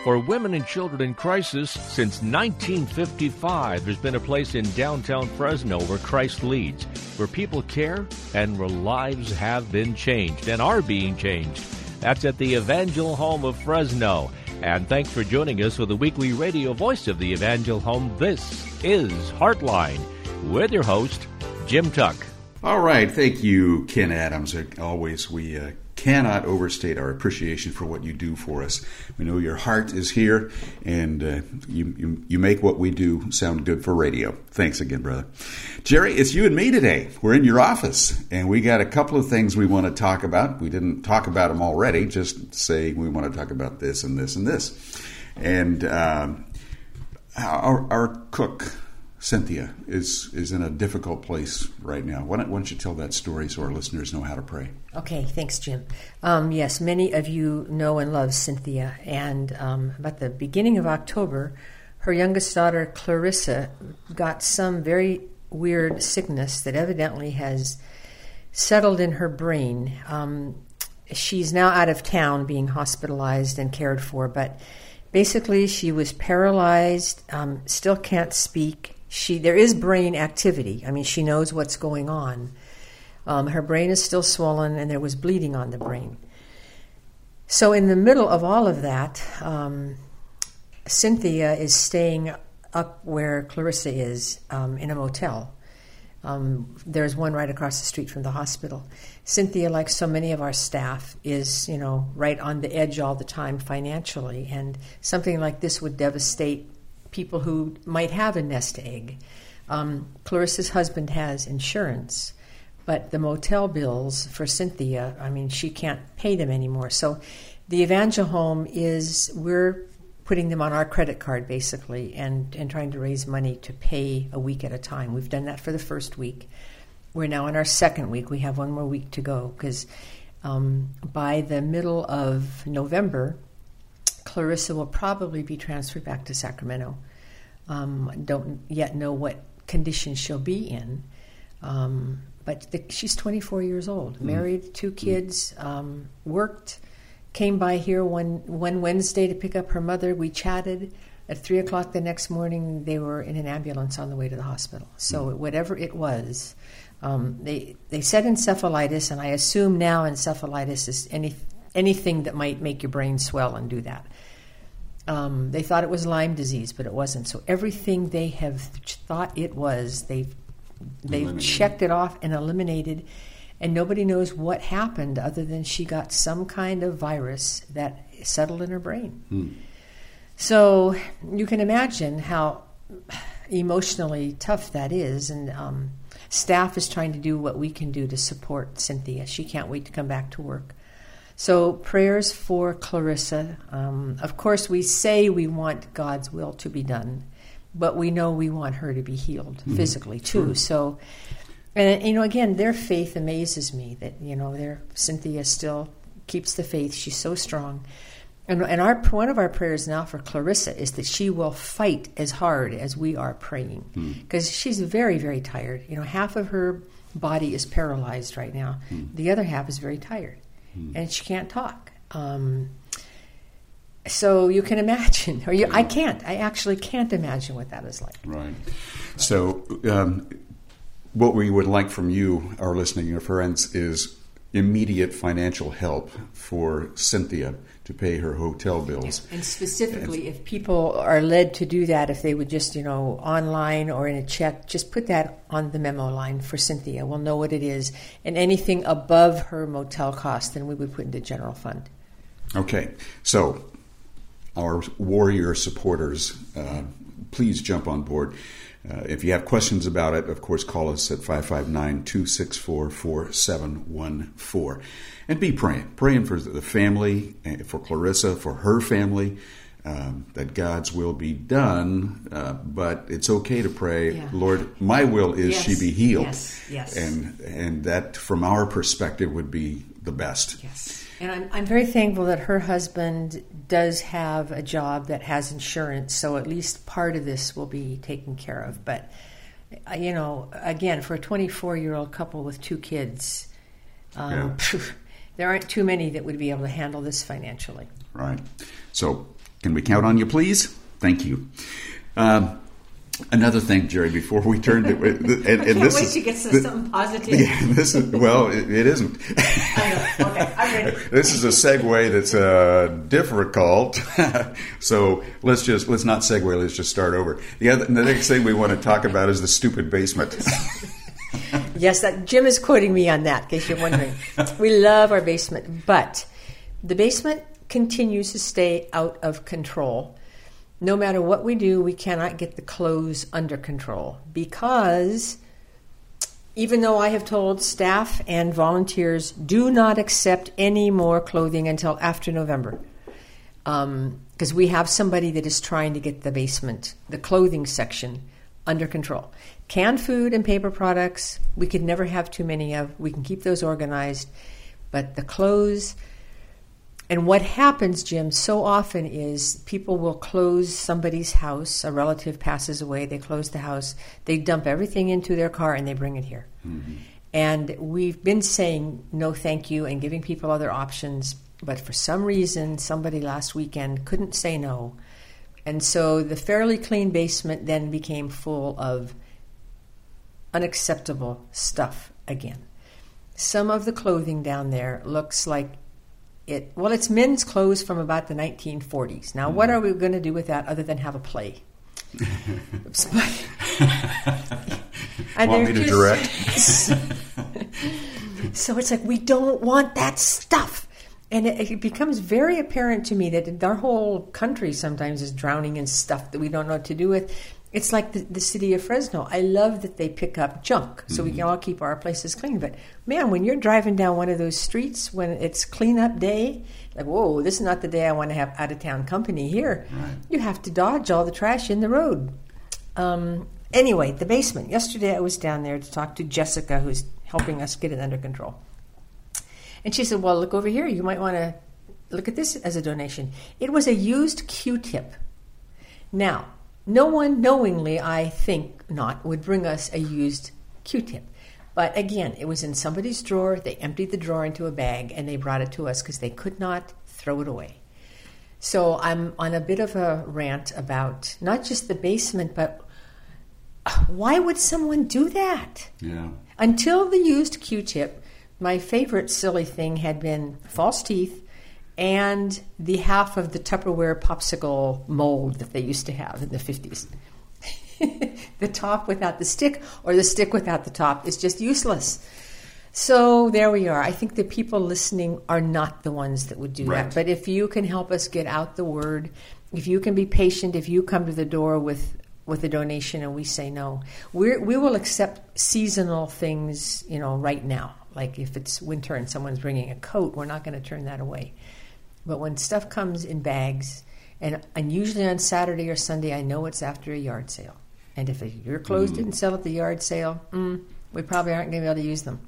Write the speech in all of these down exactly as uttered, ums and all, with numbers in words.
For women and children in crisis, since nineteen fifty-five, there's been a place in downtown Fresno where Christ leads, where people care and where lives have been changed and are being changed. That's at the Evangel Home of Fresno. And thanks for joining us for the weekly radio voice of the Evangel Home. This is Heartline with your host, Jim Tuck. All right. Thank you, Ken Adams. Always, we uh, cannot overstate our appreciation for what you do for us. We know your heart is here, and uh, you, you you make what we do sound good for radio. Thanks again, brother. Jerry, it's you and me today. We're in your office, and we got a couple of things we want to talk about. We didn't talk about them already, just say we want to talk about this and this and this. And um, our, our cook, Cynthia, is is in a difficult place right now. Why don't, why don't you tell that story so our listeners know how to pray? Okay, thanks, Jim. Um, yes, many of you know and love Cynthia, and um, about the beginning of October, her youngest daughter, Clarissa, got some very weird sickness that evidently has settled in her brain. Um, she's now out of town being hospitalized and cared for, but basically she was paralyzed, um, still can't speak. She There is brain activity. I mean, she knows what's going on. Um, her brain is still swollen, and there was bleeding on the brain. So in the middle of all of that, um, Cynthia is staying up where Clarissa is, um, in a motel. Um, there's one right across the street from the hospital. Cynthia, like so many of our staff, is, you know, right on the edge all the time financially, and something like this would devastate people who might have a nest egg. Um, Clarissa's husband has insurance, but the motel bills for Cynthia, I mean, she can't pay them anymore. So the Evangel Home is, we're putting them on our credit card, basically, and, and trying to raise money to pay a week at a time. We've done that for the first week. We're now in our second week. We have one more week to go, because um, by the middle of November, Clarissa will probably be transferred back to Sacramento. Um, don't yet know what condition she'll be in. Um, but the, she's twenty-four years old, married, two kids, um, worked, came by here one, one Wednesday to pick up her mother. We chatted. At three o'clock the next morning, they were in an ambulance on the way to the hospital. So mm. whatever it was, um, they they said encephalitis, and I assume now encephalitis is any anything that might make your brain swell and do that. Um, they thought it was Lyme disease, but it wasn't. So everything they have thought it was, they've they've eliminated. Checked it off and eliminated, and nobody knows what happened other than she got some kind of virus that settled in her brain. Hmm. So you can imagine how emotionally tough that is, and um, staff is trying to do what we can do to support Cynthia. She can't wait to come back to work. So prayers for Clarissa. Um, of course, we say we want God's will to be done, but we know we want her to be healed mm-hmm. physically too. Sure. So, and you know, again, their faith amazes me. That you know, their Cynthia still keeps the faith. She's so strong. And, and our one of our prayers now for Clarissa is that she will fight as hard as we are praying, because mm. she's very, very tired. You know, half of her body is paralyzed right now. Mm. The other half is very tired. And she can't talk. Um, so you can imagine, or you, I can't. I actually can't imagine what that is like. Right. So um, what we would like from you, our listening, your friends, is immediate financial help for Cynthia to pay her hotel bills. And specifically, and, if people are led to do that, if they would just, you know, online or in a check, just put that on the memo line for Cynthia. We'll know what it is. And anything above her motel cost, then we would put into general fund. Okay. So our warrior supporters, uh, please jump on board. Uh, if you have questions about it, of course, call us at five five nine, two six four, four seven one four. And be praying. Praying for the family, for Clarissa, for her family, um, that God's will be done. Uh, but it's okay to pray, yeah. Lord, my will is yes. she be healed. Yes, yes. And, and that, from our perspective, would be the best. Yes. And I'm, I'm very thankful that her husband does have a job that has insurance, so at least part of this will be taken care of. But, you know, again, for a twenty-four-year-old couple with two kids, um, yeah. there aren't too many that would be able to handle this financially. Right. So Can we count on you, please? Thank you. Um, Another thing, Jerry, before we turn to and, and I can't this wait is, to get some, the, something positive. Yeah, this is well, it, it isn't. I know. Okay, I'm ready. This is a segue that's uh, difficult. So let's just let's not segue. Let's just start over. The other, the next thing we want to talk about is the stupid basement. Yes, that Jim is quoting me on that. In case you're wondering, we love our basement, but the basement continues to stay out of control. No matter what we do, we cannot get the clothes under control because even though I have told staff and volunteers do not accept any more clothing until after November, because um, we have somebody that is trying to get the basement, the clothing section, under control. Canned food and paper products, we could never have too many of. We can keep those organized. But the clothes... And what happens, Jim, so often is people will close somebody's house. A relative passes away. They close the house. They dump everything into their car and they bring it here. Mm-hmm. And we've been saying no thank you and giving people other options. But for some reason, somebody last weekend couldn't say no. And so the fairly clean basement then became full of unacceptable stuff again. Some of the clothing down there looks like It well, it's men's clothes from about the nineteen forties. Now, mm. what are we going to do with that other than have a play? Want me to just, direct? So it's like we don't want that stuff, and it, it becomes very apparent to me that our whole country sometimes is drowning in stuff that we don't know what to do with. It's like the, the city of Fresno. I love that they pick up junk so mm-hmm. we can all keep our places clean. But, man, when you're driving down one of those streets when it's cleanup day, like, whoa, this is not the day I want to have out-of-town company here. Right. You have to dodge all the trash in the road. Um, anyway, the basement. Yesterday I was down there to talk to Jessica, who's helping us get it under control. And she said, well, look over here. You might want to look at this as a donation. It was a used Q-tip. Now, no one knowingly, I think not, would bring us a used Q-tip. But again, it was in somebody's drawer. They emptied the drawer into a bag and they brought it to us because they could not throw it away. So I'm on a bit of a rant about not just the basement, but why would someone do that? Yeah. Until the used Q-tip, my favorite silly thing had been false teeth and the half of the Tupperware popsicle mold that they used to have in the fifties. The top without the stick or the stick without the top is just useless. So there we are. I think the people listening are not the ones that would do right. that. But if you can help us get out the word, if you can be patient, if you come to the door with, with a donation and we say no, we're, we will accept seasonal things, you know, right now. Like if it's winter and someone's bringing a coat, we're not going to turn that away. But when stuff comes in bags, and, and usually on Saturday or Sunday, I know it's after a yard sale. And if your clothes mm. didn't sell at the yard sale, mm, we probably aren't going to be able to use them.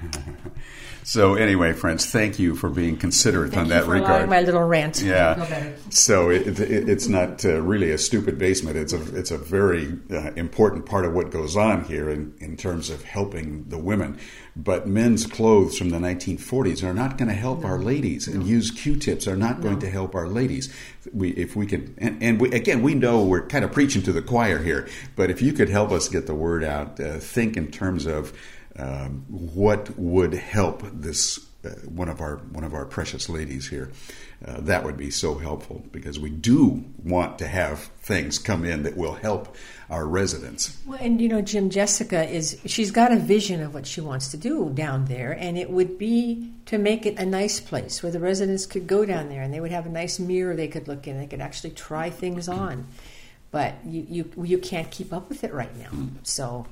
So anyway, friends, thank you for being considerate thank on you that for regard. My little rant. Yeah. So it, it, it's not uh, really a stupid basement. It's a it's a very uh, important part of what goes on here in, in terms of helping the women. But men's clothes from the nineteen forties are not going to help no. our ladies, and no. used Q-tips are not no. going to help our ladies. We, if we could, and, and we, again, we know we're kind of preaching to the choir here, but if you could help us get the word out, uh, think in terms of um, what would help this uh, one of our one of our precious ladies here. Uh, that would be so helpful because we do want to have things come in that will help our residents. Well, and you know, Jim, Jessica is, she's got a vision of what she wants to do down there, and it would be to make it a nice place where the residents could go down there and they would have a nice mirror they could look in. They could actually try things on. But you, you, you can't keep up with it right now. So...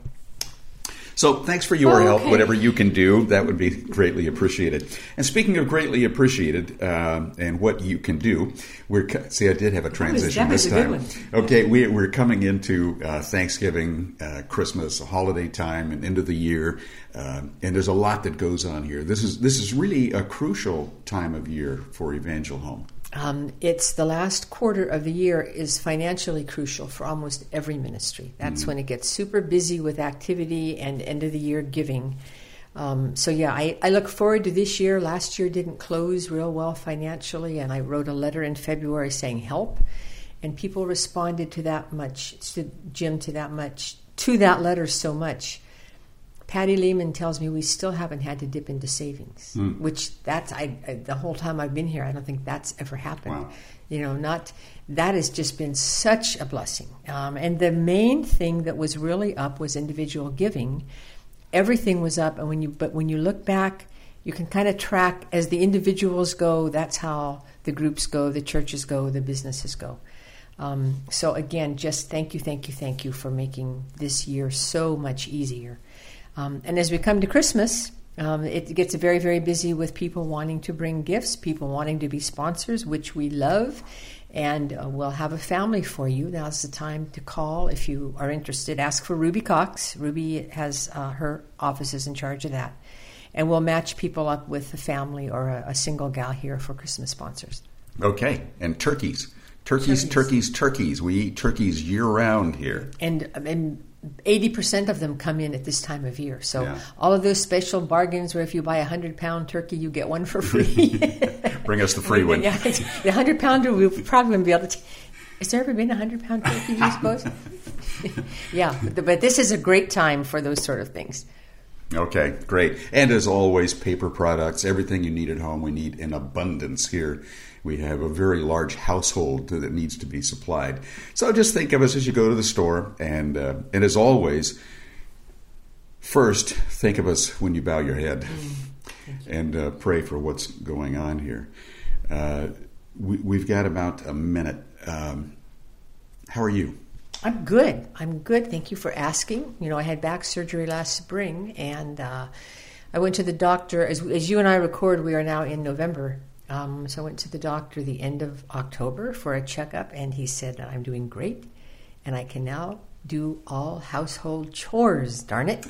So thanks for your oh, okay. help. Whatever you can do, that would be greatly appreciated. And speaking of greatly appreciated uh, and what you can do, we're see, I did have a transition that was, this that time. Was a good one. Okay, we, we're coming into uh, Thanksgiving, uh, Christmas, holiday time, and end of the year, uh, and there's a lot that goes on here. This is this is really a crucial time of year for Evangel Home. Um, it's the last quarter of the year is financially crucial for almost every ministry. That's mm. when it gets super busy with activity and end of the year giving. Um, so yeah, I, I look forward to this year. Last year didn't close real well financially, and I wrote a letter in February saying help, and people responded to that much, to Jim, to that much, to that letter so much. Patty Lehman tells me we still haven't had to dip into savings, mm. which that's I, I the whole time I've been here, I don't think that's ever happened. Wow. You know, not that has just been such a blessing. Um, and the main thing that was really up was individual giving. Everything was up, and when you but when you look back, you can kind of track as the individuals go. That's how the groups go, the churches go, the businesses go. Um, so again, just thank you, thank you, thank you for making this year so much easier. Um, and as we come to Christmas, um, it gets very, very busy with people wanting to bring gifts, people wanting to be sponsors, which we love. And uh, we'll have a family for you. Now's the time to call if you are interested. Ask for Ruby Cox. Ruby has uh, her office is in charge of that. And we'll match people up with a family or a, a single gal here for Christmas sponsors. Okay. And turkeys. Turkeys, turkeys, turkeys. turkeys. We eat turkeys year-round here. And and eighty percent of them come in at this time of year. So yeah. all of those special bargains where if you buy a one hundred pound turkey, you get one for free. Bring us the free one. Yeah, the one hundred pounder, we'll probably be able to... T- Has there ever been a one hundred pound turkey, you suppose? Yeah, but, but this is a great time for those sort of things. Okay, great. And as always, paper products, everything you need at home, we need in abundance here. We have a very large household that needs to be supplied. So just think of us as you go to the store. And uh, and as always, first, think of us when you bow your head mm, and uh, pray for what's going on here. Uh, we, we've got about a minute. Um, how are you? I'm good. I'm good. Thank you for asking. You know, I had back surgery last spring, and uh, I went to the doctor. As, as you and I record, we are now in November. Um, so I went to the doctor the end of October for a checkup, and he said that I'm doing great, and I can now do all household chores, darn it.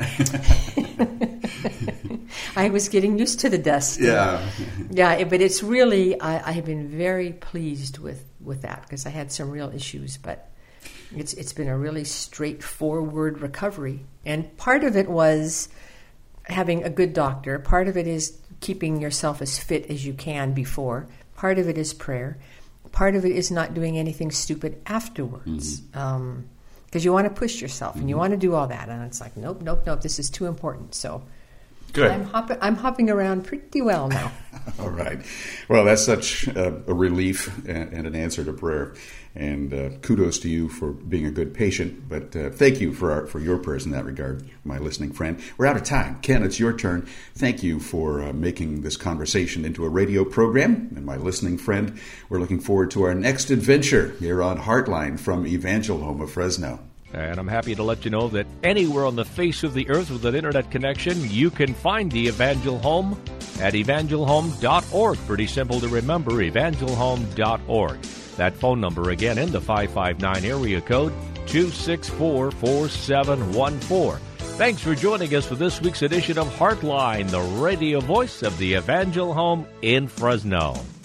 I was getting used to the dust. Yeah. Yeah, but it's really, I, I have been very pleased with, with that because I had some real issues, but it's it's been a really straightforward recovery. And part of it was having a good doctor. Part of it is keeping yourself as fit as you can before. Part of it is prayer. Part of it is not doing anything stupid afterwards. Mm-hmm. Um, because you want to push yourself and you want to do all that. And it's like, nope, nope, nope, this is too important. So good. I'm, hop- I'm hopping around pretty well now. All right. Well, that's such a, a relief and, and an answer to prayer. And uh, kudos to you for being a good patient. But uh, thank you for our, for your prayers in that regard, my listening friend. We're out of time. Ken, it's your turn. Thank you for uh, making this conversation into a radio program. And my listening friend, we're looking forward to our next adventure here on Heartline from Evangel Home of Fresno. And I'm happy to let you know that anywhere on the face of the earth with an internet connection, you can find the Evangel Home at evangel home dot org. Pretty simple to remember, evangel home dot org. That phone number again in the five five nine area code, two six four, four seven one four. Thanks for joining us for this week's edition of Heartline, the radio voice of the Evangel Home in Fresno.